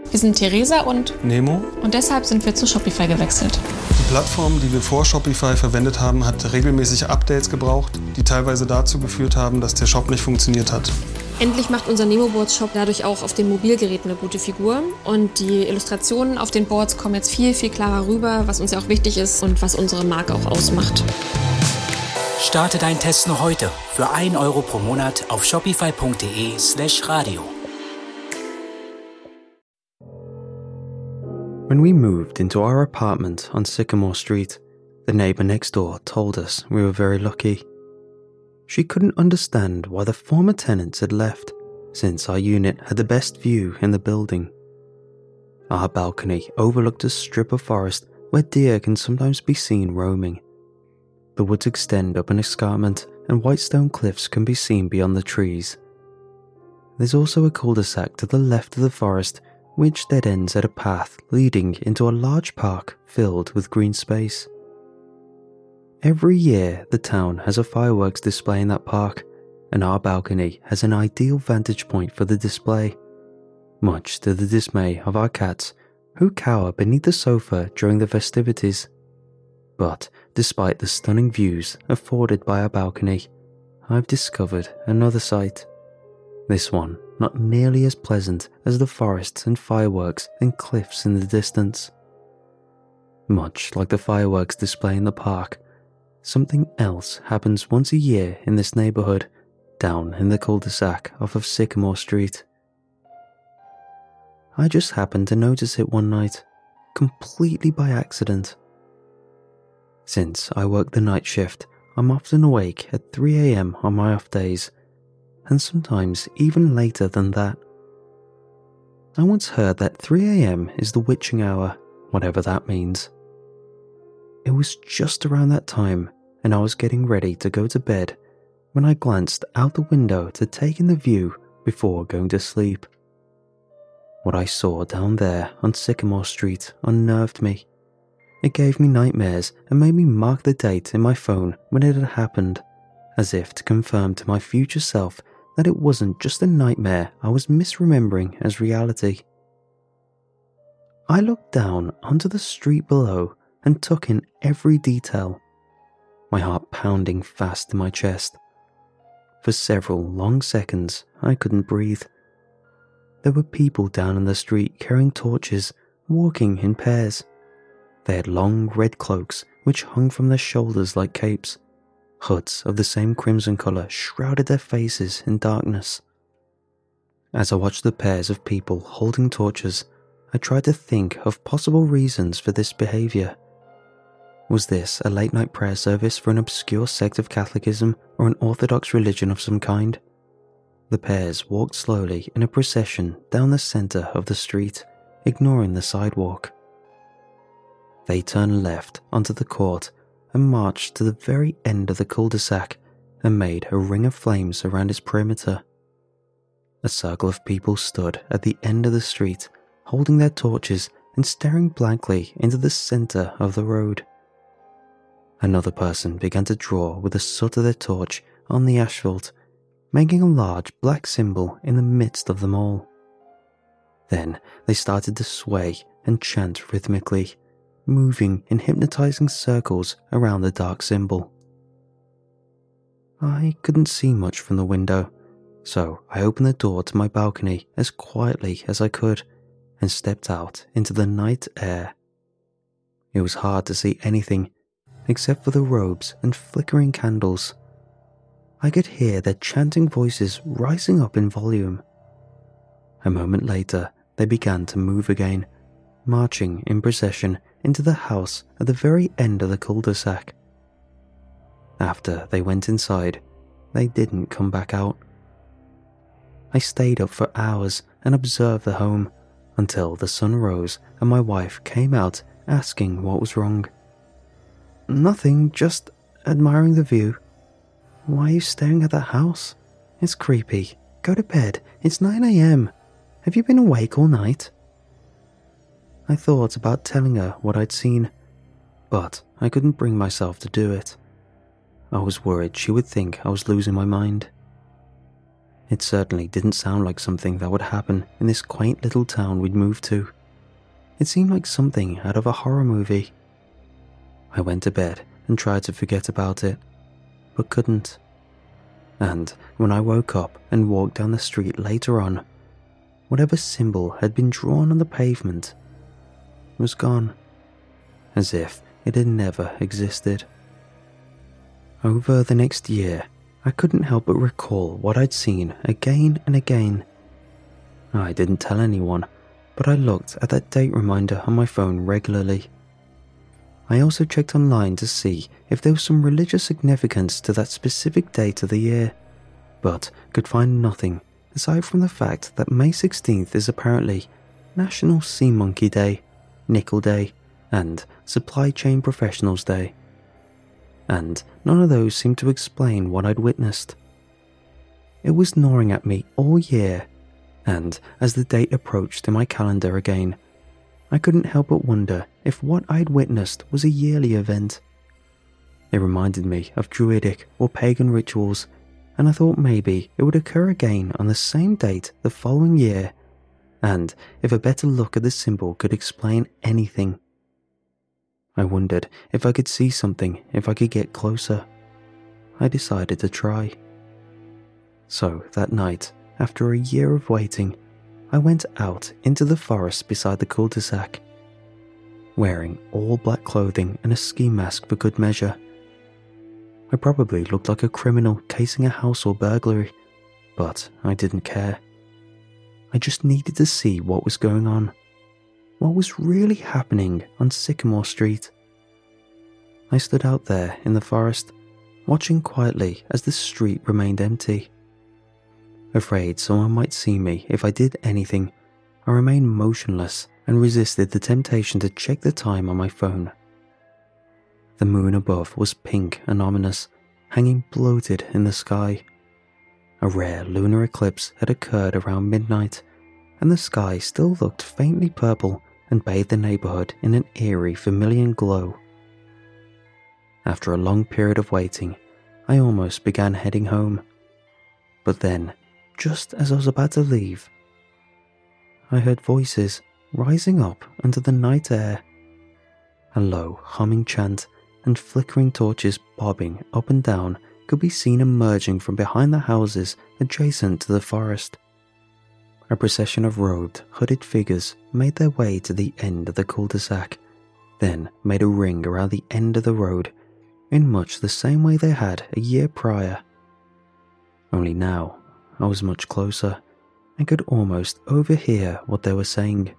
Wir sind Theresa und Nemo. Und deshalb sind wir zu Shopify gewechselt. Die Plattform, die wir vor Shopify verwendet haben, hat regelmäßig Updates gebraucht, die teilweise dazu geführt haben, dass der Shop nicht funktioniert hat. Endlich macht unser Nemo-Boards-Shop dadurch auch auf den Mobilgeräten eine gute Figur. Und die Illustrationen auf den Boards kommen jetzt viel, viel klarer rüber, was uns ja auch wichtig ist und was unsere Marke auch ausmacht. Starte deinen Test noch heute für 1 Euro pro Monat auf shopify.de/radio. When we moved into our apartment on Sycamore Street, the neighbour next door told us we were very lucky. She couldn't understand why the former tenants had left, since our unit had the best view in the building. Our balcony overlooked a strip of forest where deer can sometimes be seen roaming. The woods extend up an escarpment and white stone cliffs can be seen beyond the trees. There's also a cul-de-sac to the left of the forest which dead ends at a path leading into a large park filled with green space. Every year, the town has a fireworks display in that park, and our balcony has an ideal vantage point for the display, much to the dismay of our cats, who cower beneath the sofa during the festivities. But despite the stunning views afforded by our balcony, I've discovered another sight. This one not nearly as pleasant as the forests and fireworks and cliffs in the distance. Much like the fireworks display in the park, something else happens once a year in this neighbourhood, down in the cul-de-sac off of Sycamore Street. I just happened to notice it one night, completely by accident. Since I work the night shift, I'm often awake at 3 a.m. on my off days, and sometimes even later than that. I once heard that 3 a.m. is the witching hour, whatever that means. It was just around that time, and I was getting ready to go to bed when I glanced out the window to take in the view before going to sleep. What I saw down there on Sycamore Street unnerved me. It gave me nightmares and made me mark the date in my phone when it had happened, as if to confirm to my future self that it wasn't just a nightmare I was misremembering as reality. I looked down onto the street below and took in every detail, my heart pounding fast in my chest. For several long seconds, I couldn't breathe. There were people down in the street carrying torches, walking in pairs. They had long red cloaks which hung from their shoulders like capes. Hoods of the same crimson colour shrouded their faces in darkness. As I watched the pairs of people holding torches, I tried to think of possible reasons for this behaviour. Was this a late-night prayer service for an obscure sect of Catholicism or an Orthodox religion of some kind? The pairs walked slowly in a procession down the centre of the street, ignoring the sidewalk. They turned left onto the court and marched to the very end of the cul-de-sac and made a ring of flames around its perimeter. A circle of people stood at the end of the street, holding their torches and staring blankly into the centre of the road. Another person began to draw with the soot of their torch on the asphalt, making a large black symbol in the midst of them all. Then they started to sway and chant rhythmically, moving in hypnotizing circles around the dark symbol. I couldn't see much from the window, so I opened the door to my balcony as quietly as I could and stepped out into the night air. It was hard to see anything except for the robes and flickering candles. I could hear their chanting voices rising up in volume. A moment later, they began to move again, marching in procession into the house at the very end of the cul-de-sac. After they went inside, they didn't come back out. I stayed up for hours and observed the home until the sun rose and my wife came out asking what was wrong. "Nothing, just admiring the view." "Why are you staring at that house? It's creepy. Go to bed. It's 9 a.m. Have you been awake all night?" I thought about telling her what I'd seen, but I couldn't bring myself to do it. I was worried she would think I was losing my mind. It certainly didn't sound like something that would happen in this quaint little town we'd moved to. It seemed like something out of a horror movie. I went to bed and tried to forget about it, but couldn't. And when I woke up and walked down the street later on, whatever symbol had been drawn on the pavement was gone, as if it had never existed. Over the next year, I couldn't help but recall what I'd seen again and again. I didn't tell anyone, but I looked at that date reminder on my phone regularly. I also checked online to see if there was some religious significance to that specific date of the year, but could find nothing aside from the fact that May 16th is apparently National Sea Monkey Day, Nickel Day, and Supply Chain Professionals Day. And none of those seemed to explain what I'd witnessed. It was gnawing at me all year, and as the date approached in my calendar again, I couldn't help but wonder if what I'd witnessed was a yearly event. It reminded me of druidic or pagan rituals, and I thought maybe it would occur again on the same date the following year, and if a better look at the symbol could explain anything. I wondered if I could see something if I could get closer. I decided to try. So that night, after a year of waiting, I went out into the forest beside the cul-de-sac, wearing all black clothing and a ski mask for good measure. I probably looked like a criminal casing a house or burglary, but I didn't care. I just needed to see what was going on. What was really happening on Sycamore Street? I stood out there in the forest, watching quietly as the street remained empty. Afraid someone might see me if I did anything, I remained motionless and resisted the temptation to check the time on my phone. The moon above was pink and ominous, hanging bloated in the sky. A rare lunar eclipse had occurred around midnight, and the sky still looked faintly purple and bathed the neighborhood in an eerie vermilion glow. After a long period of waiting, I almost began heading home. But then, just as I was about to leave, I heard voices rising up under the night air. A low, humming chant and flickering torches bobbing up and down could be seen emerging from behind the houses adjacent to the forest. A procession of robed, hooded figures made their way to the end of the cul-de-sac, then made a ring around the end of the road, in much the same way they had a year prior. Only now, I was much closer and could almost overhear what they were saying.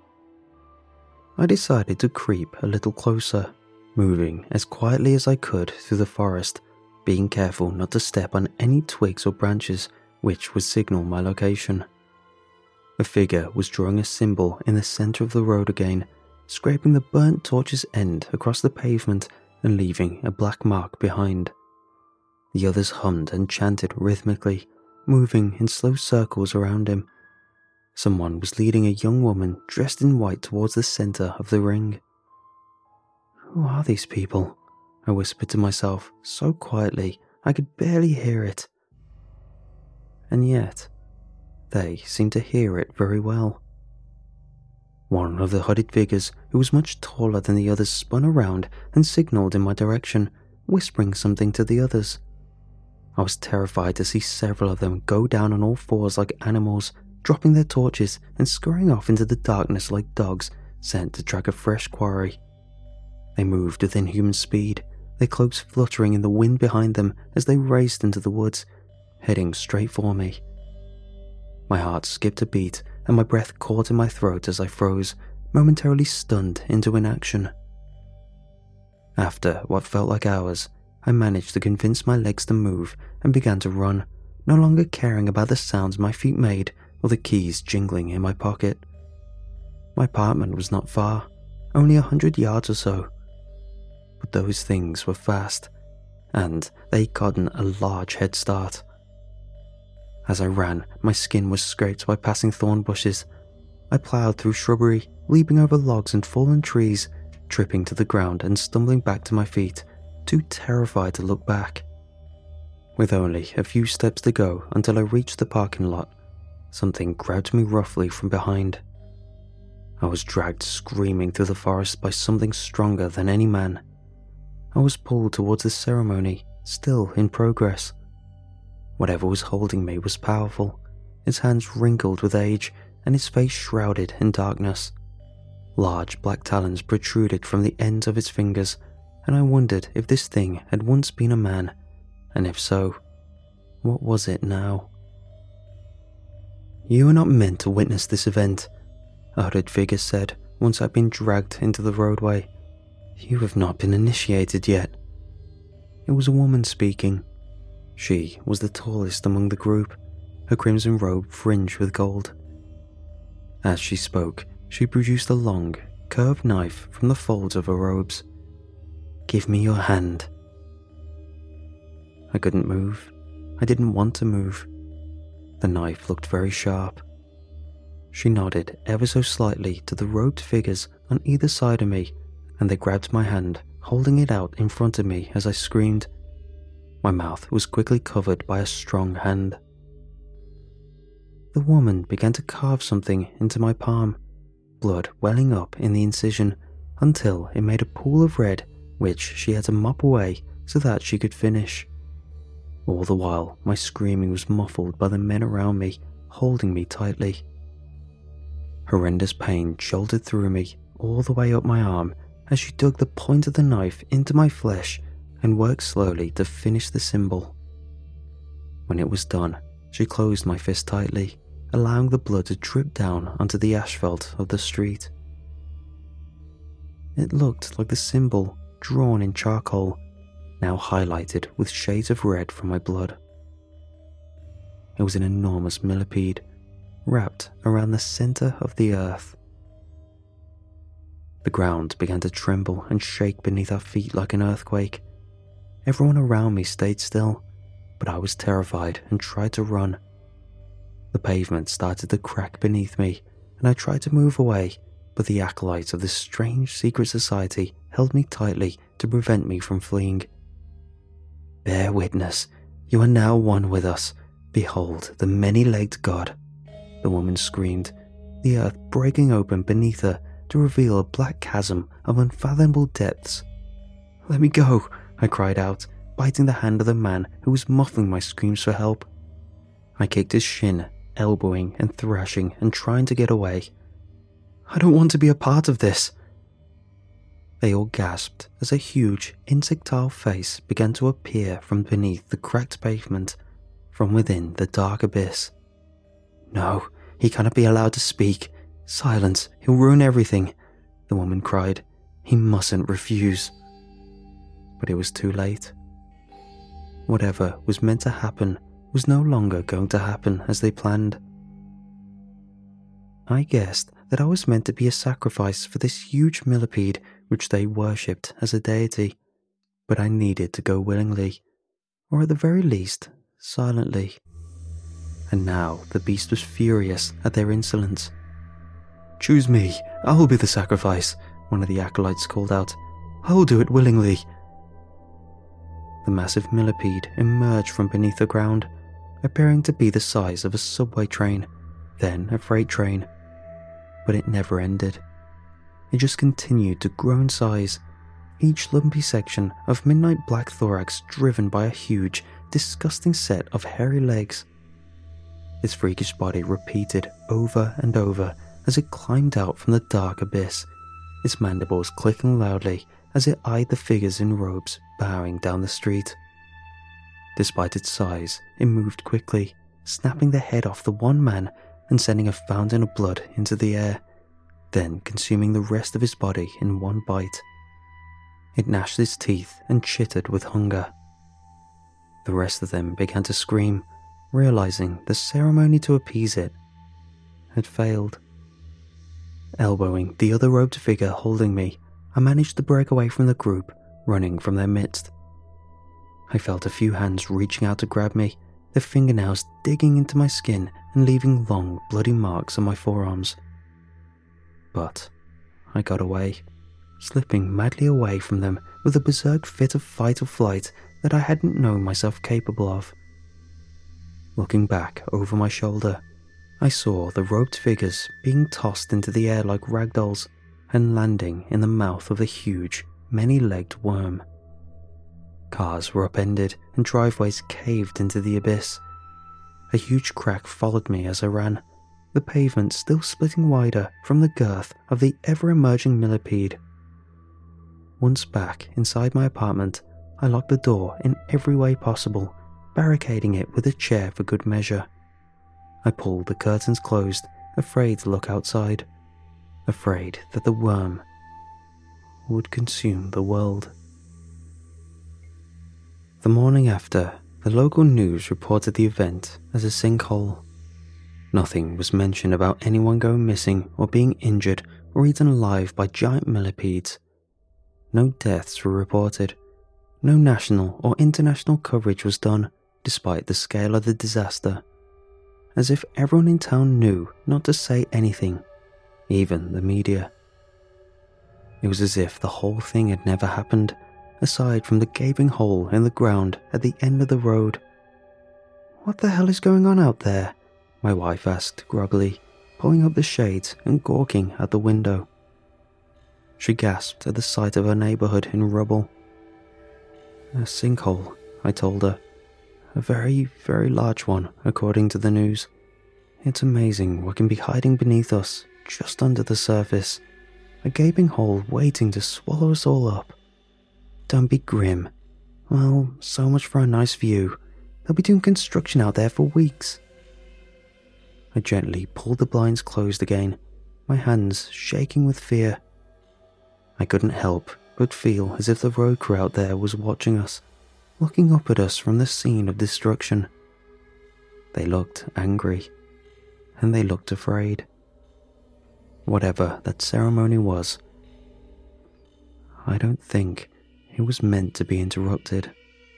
I decided to creep a little closer, moving as quietly as I could through the forest, being careful not to step on any twigs or branches which would signal my location. A figure was drawing a symbol in the center of the road again, scraping the burnt torch's end across the pavement and leaving a black mark behind. The others hummed and chanted rhythmically, moving in slow circles around him. Someone was leading a young woman dressed in white towards the center of the ring. "Who are these people?" I whispered to myself so quietly I could barely hear it. And yet, they seemed to hear it very well. One of the hooded figures, who was much taller than the others, spun around and signaled in my direction, whispering something to the others. I was terrified to see several of them go down on all fours like animals, dropping their torches and scurrying off into the darkness like dogs sent to track a fresh quarry. They moved with inhuman speed, their cloaks fluttering in the wind behind them as they raced into the woods, heading straight for me. My heart skipped a beat and my breath caught in my throat as I froze, momentarily stunned into inaction. After what felt like hours, I managed to convince my legs to move and began to run, no longer caring about the sounds my feet made or the keys jingling in my pocket. My apartment was not far, only 100 yards or so. But those things were fast, and they'd gotten a large head start. As I ran, my skin was scraped by passing thorn bushes. I plowed through shrubbery, leaping over logs and fallen trees, tripping to the ground and stumbling back to my feet, too terrified to look back. With only a few steps to go until I reached the parking lot, something grabbed me roughly from behind. I was dragged screaming through the forest by something stronger than any man. I was pulled towards the ceremony, still in progress. Whatever was holding me was powerful, its hands wrinkled with age and its face shrouded in darkness. Large black talons protruded from the ends of its fingers, and I wondered if this thing had once been a man, and if so, what was it now? "You are not meant to witness this event," a hooded figure said once I'd been dragged into the roadway. "You have not been initiated yet." It was a woman speaking. She was the tallest among the group, her crimson robe fringed with gold. As she spoke, she produced a long, curved knife from the folds of her robes. "Give me your hand." I couldn't move. I didn't want to move. The knife looked very sharp. She nodded ever so slightly to the robed figures on either side of me, and they grabbed my hand, holding it out in front of me as I screamed. My mouth was quickly covered by a strong hand. The woman began to carve something into my palm, blood welling up in the incision until it made a pool of red, which she had to mop away so that she could finish. All the while, my screaming was muffled by the men around me, holding me tightly. Horrendous pain jolted through me all the way up my arm as she dug the point of the knife into my flesh and worked slowly to finish the symbol. When it was done, she closed my fist tightly, allowing the blood to drip down onto the asphalt of the street. It looked like the symbol drawn in charcoal, now highlighted with shades of red from my blood. It was an enormous millipede, wrapped around the center of the earth. The ground began to tremble and shake beneath our feet like an earthquake. Everyone around me stayed still, but I was terrified and tried to run. The pavement started to crack beneath me, and I tried to move away, but the acolytes of this strange secret society held me tightly to prevent me from fleeing. "Bear witness, you are now one with us. Behold the many-legged god," the woman screamed, the earth breaking open beneath her to reveal a black chasm of unfathomable depths. "Let me go," I cried out, biting the hand of the man who was muffling my screams for help. I kicked his shin, elbowing and thrashing and trying to get away. "I don't want to be a part of this." They all gasped as a huge, insectile face began to appear from beneath the cracked pavement, from within the dark abyss. "No, he cannot be allowed to speak. Silence, he'll ruin everything," the woman cried. "He mustn't refuse." But it was too late. Whatever was meant to happen was no longer going to happen as they planned. I guessed that I was meant to be a sacrifice for this huge millipede which they worshipped as a deity, but I needed to go willingly, or at the very least, silently. And now the beast was furious at their insolence. "Choose me, I will be the sacrifice," one of the acolytes called out. "I will do it willingly." The massive millipede emerged from beneath the ground, appearing to be the size of a subway train, then a freight train. But it never ended. It just continued to grow in size, each lumpy section of midnight black thorax driven by a huge, disgusting set of hairy legs. Its freakish body repeated over and over as it climbed out from the dark abyss, its mandibles clicking loudly as it eyed the figures in robes bowing down the street. Despite its size, it moved quickly, snapping the head off the one man and sending a fountain of blood into the air, then consuming the rest of his body in one bite. It gnashed its teeth and chittered with hunger. The rest of them began to scream, realizing the ceremony to appease it had failed. Elbowing the other robed figure holding me, I managed to break away from the group, running from their midst. I felt a few hands reaching out to grab me, their fingernails digging into my skin and leaving long, bloody marks on my forearms. But I got away, slipping madly away from them with a berserk fit of fight or flight that I hadn't known myself capable of. Looking back over my shoulder, I saw the roped figures being tossed into the air like ragdolls and landing in the mouth of a huge, many-legged worm. Cars were upended and driveways caved into the abyss. A huge crack followed me as I ran, the pavement still splitting wider from the girth of the ever-emerging millipede. Once back inside my apartment, I locked the door in every way possible, barricading it with a chair for good measure. I pulled the curtains closed, afraid to look outside, afraid that the worm would consume the world. The morning after, the local news reported the event as a sinkhole. Nothing was mentioned about anyone going missing or being injured or eaten alive by giant millipedes. No deaths were reported. No national or international coverage was done, despite the scale of the disaster. As if everyone in town knew not to say anything, even the media. It was as if the whole thing had never happened, aside from the gaping hole in the ground at the end of the road. "What the hell is going on out there?" my wife asked groggily, pulling up the shades and gawking out the window. She gasped at the sight of her neighborhood in rubble. "A sinkhole," I told her. "A very, very large one, according to the news. It's amazing what can be hiding beneath us, just under the surface. A gaping hole waiting to swallow us all up. Don't be grim. Well, so much for a nice view. They'll be doing construction out there for weeks." I gently pulled the blinds closed again, my hands shaking with fear. I couldn't help but feel as if the road crew out there was watching us, looking up at us from the scene of destruction. They looked angry, and they looked afraid. Whatever that ceremony was, I don't think it was meant to be interrupted.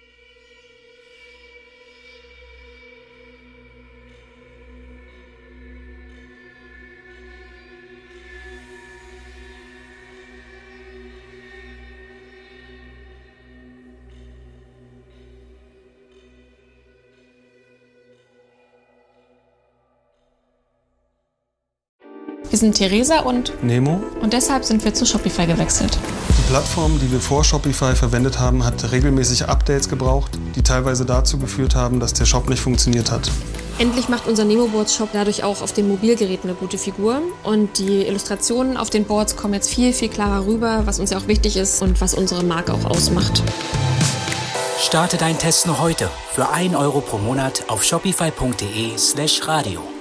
Wir sind Theresa und Nemo. Und deshalb sind wir zu Shopify gewechselt. Die Plattform, die wir vor Shopify verwendet haben, hat regelmäßig Updates gebraucht, die teilweise dazu geführt haben, dass der Shop nicht funktioniert hat. Endlich macht unser Nemo-Boards-Shop dadurch auch auf den Mobilgeräten eine gute Figur. Und die Illustrationen auf den Boards kommen jetzt viel, viel klarer rüber, was uns ja auch wichtig ist und was unsere Marke auch ausmacht. Starte deinen Test noch heute für 1 € pro Monat auf shopify.de/radio.